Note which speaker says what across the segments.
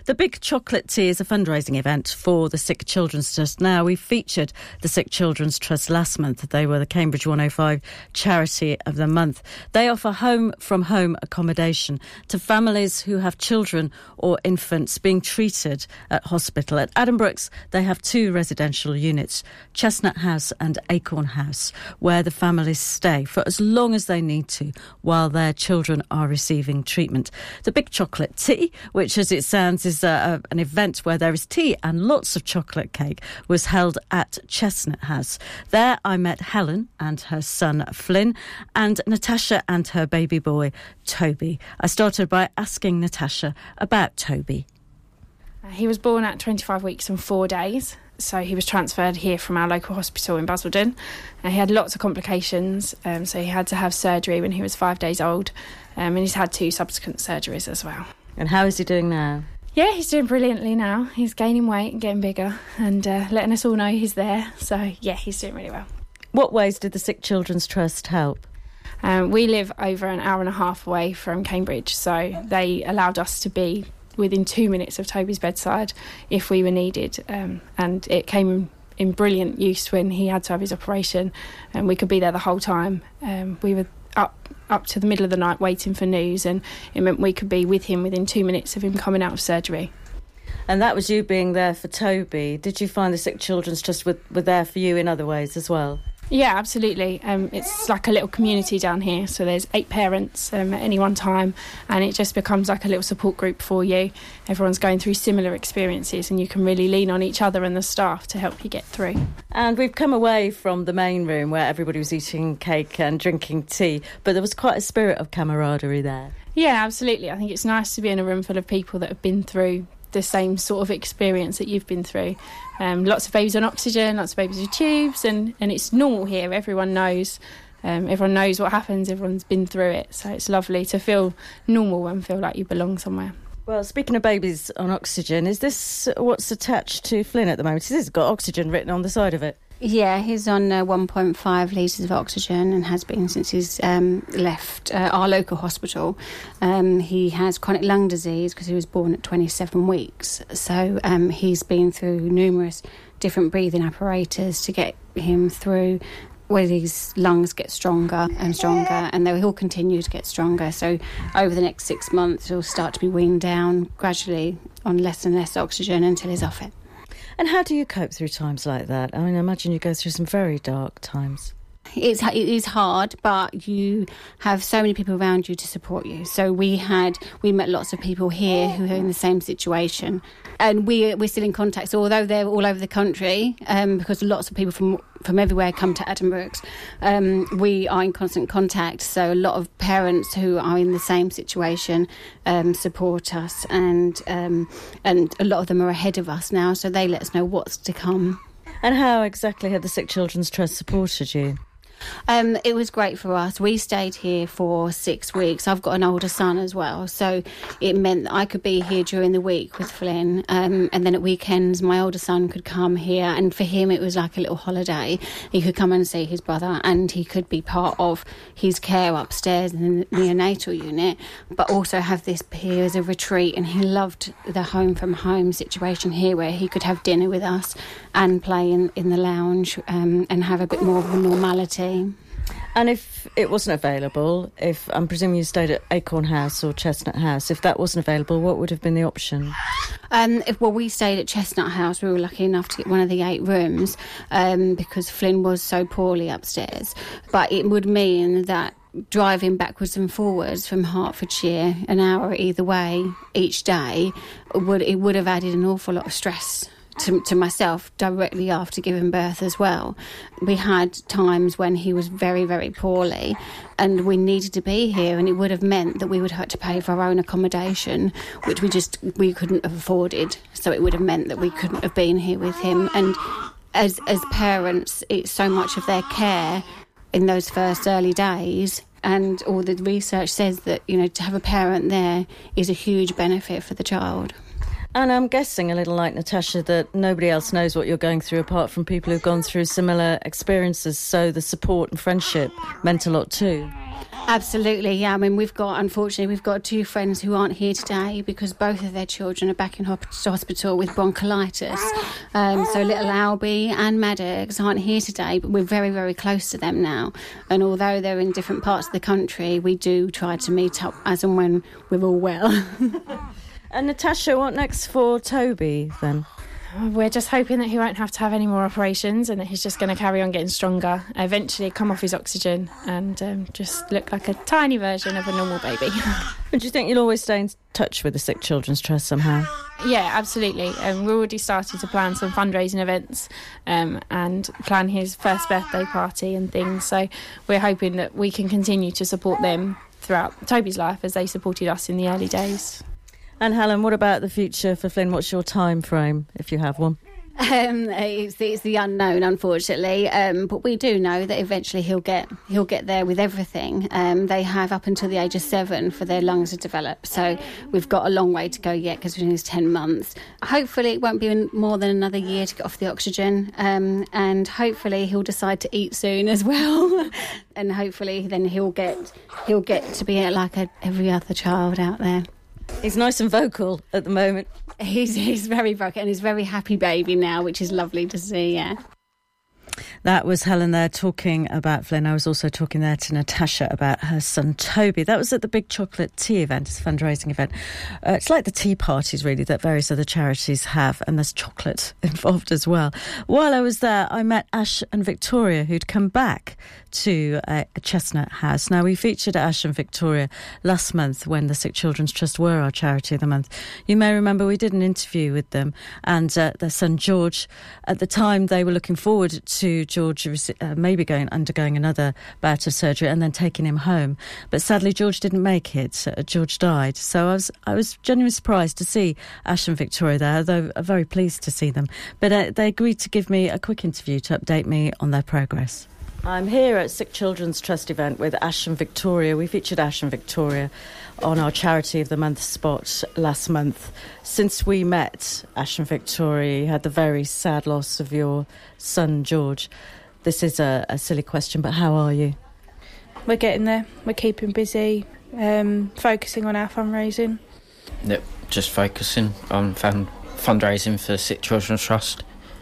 Speaker 1: The Big Chocolate Tea is a fundraising event for the Sick Children's Trust. Now, we featured the Sick Children's Trust last month. They were the Cambridge 105 Charity of the Month. They offer home-from-home accommodation to families who have children or infants being treated at hospital. At Addenbrooke's, they have 2 residential units, Chestnut House and Acorn House, where the families stay for as long as they need to while their children are receiving treatment. The Big Chocolate Tea, which as it sounds is an event where there is tea and lots of chocolate cake, was held at Chestnut House. There I met Helen and her son Flynn and Natasha and her baby boy Toby. I started by asking Natasha about Toby.
Speaker 2: He was born at 25 weeks and 4 days. So he was transferred here from our local hospital in Basildon. He had lots of complications, so he had to have surgery when he was 5 days old, and he's had 2 subsequent surgeries as well.
Speaker 1: And how is he doing now?
Speaker 2: Yeah, he's doing brilliantly now. He's gaining weight and getting bigger and letting us all know he's there. So, yeah, he's doing really well.
Speaker 1: What ways did the Sick Children's Trust help?
Speaker 2: We live over an hour and a half away from Cambridge, so they allowed us to be within 2 minutes of Toby's bedside if we were needed, and it came in brilliant use when he had to have his operation, and we could be there the whole time. We were up to the middle of the night waiting for news, and it meant we could be with him within 2 minutes of him coming out of surgery.
Speaker 1: And that was you being there for Toby. Did you find the Sick Children's Trust were there for you in other ways as well?
Speaker 2: Yeah, absolutely. It's like a little community down here, so there's 8 parents at any one time, and it just becomes like a little support group for you. Everyone's going through similar experiences, and you can really lean on each other and the staff to help you get through.
Speaker 1: And we've come away from the main room where everybody was eating cake and drinking tea, but there was quite a spirit of camaraderie there. Yeah,
Speaker 2: absolutely. I think it's nice to be in a room full of people that have been through the same sort of experience that you've been through. Lots of babies on oxygen, lots of babies with tubes, and it's normal here. Everyone knows what happens, everyone's been through it, so it's lovely to feel normal and feel like you belong somewhere.
Speaker 1: Well, speaking of babies on oxygen, is this what's attached to Flynn at the moment? This has got oxygen written on the side of it.
Speaker 3: Yeah, he's on 1.5 litres of oxygen and has been since he's left our local hospital. He has chronic lung disease because he was born at 27 weeks. So he's been through numerous different breathing apparatus to get him through, where his lungs get stronger and stronger, and they will continue to get stronger. So over the next 6 months, he'll start to be weaned down gradually on less and less oxygen until he's off it.
Speaker 1: And how do you cope through times like that? I mean, I imagine you go through some very dark times.
Speaker 3: It is hard, but you have so many people around you to support you. So we met lots of people here who are in the same situation, and we're still in contact. So although they're all over the country, because lots of people from everywhere come to Addenbrooke's, we are in constant contact. So a lot of parents who are in the same situation support us, and a lot of them are ahead of us now, so they let us know what's to come.
Speaker 1: And how exactly had the Sick Children's Trust supported you?
Speaker 3: It was great for us. We stayed here for 6 weeks. I've got an older son as well, so it meant that I could be here during the week with Flynn, and then at weekends my older son could come here, and for him it was like a little holiday. He could come and see his brother, and he could be part of his care upstairs in the neonatal unit, but also have this here as a retreat. And he loved the home from home situation here, where he could have dinner with us and play in the lounge, and have a bit more of a normality.
Speaker 1: And if it wasn't available, if I'm presuming you stayed at Acorn House or Chestnut House, if that wasn't available, what would have been the option?
Speaker 3: We stayed at Chestnut House. We were lucky enough to get one of the 8 rooms because Flynn was so poorly upstairs. But it would mean that driving backwards and forwards from Hertfordshire, an hour either way each day, it would have added an awful lot of stress to myself directly after giving birth as well. We had times when he was very, very poorly and we needed to be here, and it would have meant that we would have to pay for our own accommodation, which we couldn't have afforded. So it would have meant that we couldn't have been here with him. And as parents, it's so much of their care in those first early days, and all the research says that, to have a parent there is a huge benefit for the child.
Speaker 1: And I'm guessing, a little like Natasha, that nobody else knows what you're going through apart from people who've gone through similar experiences, so the support and friendship meant a lot too.
Speaker 3: Absolutely, yeah. I mean, unfortunately, we've got two friends who aren't here today because both of their children are back in hospital with bronchiolitis. So little Albie and Maddox aren't here today, but we're very, very close to them now. And although they're in different parts of the country, we do try to meet up as and when we're all well.
Speaker 1: And Natasha, what next for Toby then?
Speaker 2: We're just hoping that he won't have to have any more operations and that he's just going to carry on getting stronger, eventually come off his oxygen and just look like a tiny version of a normal baby.
Speaker 1: Do you think you'll always stay in touch with the Sick Children's Trust somehow?
Speaker 2: Yeah, absolutely. We're already started to plan some fundraising events and plan his first birthday party and things. So we're hoping that we can continue to support them throughout Toby's life as they supported us in the early days.
Speaker 1: And Helen, what about the future for Flynn? What's your time frame, if you have one?
Speaker 3: It's the unknown, unfortunately, but we do know that eventually he'll get there with everything. They have up until the age of 7 for their lungs to develop, so we've got a long way to go yet because we're in his 10 months. Hopefully it won't be more than another year to get off the oxygen, and hopefully he'll decide to eat soon as well, and hopefully then he'll get to be like every other child out there.
Speaker 1: He's nice and vocal at the moment.
Speaker 3: He's very vocal and he's a very happy baby now, which is lovely to see, yeah.
Speaker 1: That was Helen there talking about Flynn. I was also talking there to Natasha about her son Toby. That was at the Big Chocolate Tea event, it's a fundraising event. It's like the tea parties, really, that various other charities have, and there's chocolate involved as well. While I was there, I met Ash and Victoria, who'd come back to a Chestnut House. Now, we featured Ash and Victoria last month when the Sick Children's Trust were our charity of the month. You may remember we did an interview with them and their son George. At the time, they were looking forward to George maybe undergoing another bout of surgery and then taking him home. But sadly, George didn't make it. George died. So I was genuinely surprised to see Ash and Victoria there, though I'm very pleased to see them. But they agreed to give me a quick interview to update me on their progress. I'm here at Sick Children's Trust event with Ash and Victoria. We featured Ash and Victoria on our Charity of the Month spot last month. Since we met, Ash and Victoria, you had the very sad loss of your son, George. This is a silly question, but how are you?
Speaker 4: We're getting there. We're keeping busy, focusing on our fundraising.
Speaker 5: Yep, just focusing on fundraising for Sick Children's Trust.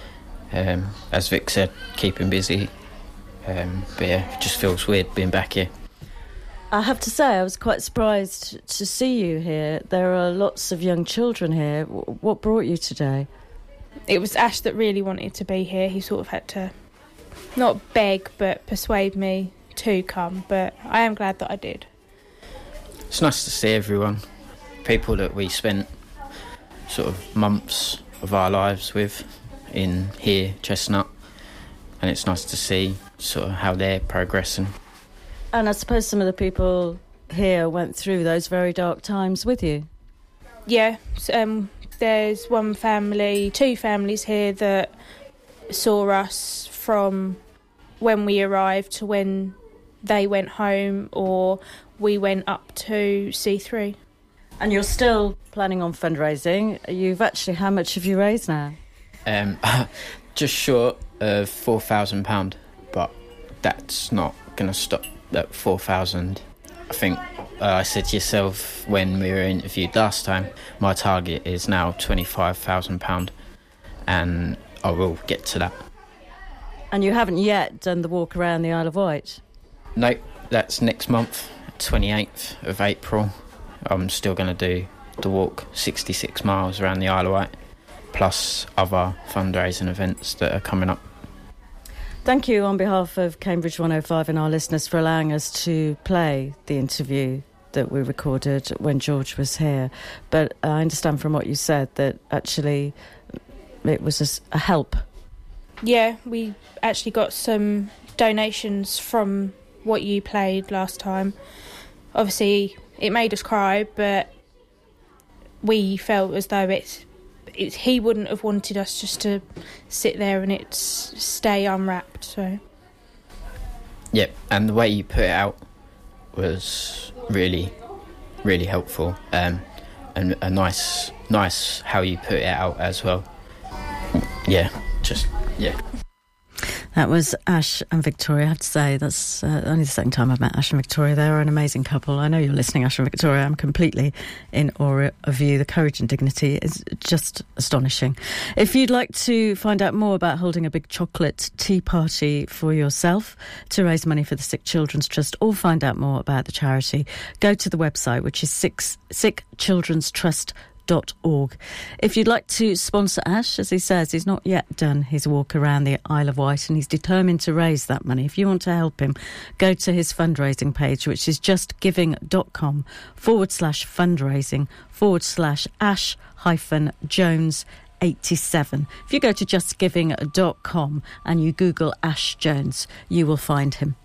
Speaker 5: As Vic said, keeping busy. But yeah, it just feels weird being back here.
Speaker 1: I have to say, I was quite surprised to see you here. There are lots of young children here. What brought you today?
Speaker 4: It was Ash that really wanted to be here. He sort of had to, not beg, but persuade me to come. But I am glad that I did.
Speaker 5: It's nice to see everyone. People that we spent sort of months of our lives with in here, Chestnut. And it's nice to see sort of how they're progressing.
Speaker 1: And I suppose some of the people here went through those very dark times with you.
Speaker 4: Yeah, there's two families here that saw us from when we arrived to when they went home or we went up to C3.
Speaker 1: And you're still planning on fundraising. How much have you raised now?
Speaker 5: Just short of £4,000, but that's not going to stop at 4,000. I think I said to yourself when we were interviewed last time, my target is now £25,000, and I will get to that.
Speaker 1: And you haven't yet done the walk around the Isle of Wight?
Speaker 5: No, that's next month, 28th of April. I'm still going to do the walk 66 miles around the Isle of Wight, plus other fundraising events that are coming up.
Speaker 1: Thank you on behalf of Cambridge 105 and our listeners for allowing us to play the interview that we recorded when George was here. But I understand from what you said that actually it was a help.
Speaker 4: Yeah, we actually got some donations from what you played last time. Obviously, it made us cry, but we felt as though he wouldn't have wanted us just to sit there and it stay unwrapped. So,
Speaker 5: yep, and the way you put it out was really, really helpful, and a nice how you put it out as well. Yeah.
Speaker 1: That was Ash and Victoria. I have to say, that's only the second time I've met Ash and Victoria. They're an amazing couple. I know you're listening, Ash and Victoria. I'm completely in awe of you. The courage and dignity is just astonishing. If you'd like to find out more about holding a big chocolate tea party for yourself to raise money for the Sick Children's Trust, or find out more about the charity, go to the website, which is sickchildrenstrust.org. If you'd like to sponsor Ash, as he says, he's not yet done his walk around the Isle of Wight and he's determined to raise that money. If you want to help him, go to his fundraising page, which is justgiving.com/fundraising/Ash-Jones87. If you go to justgiving.com and you Google Ash Jones, you will find him.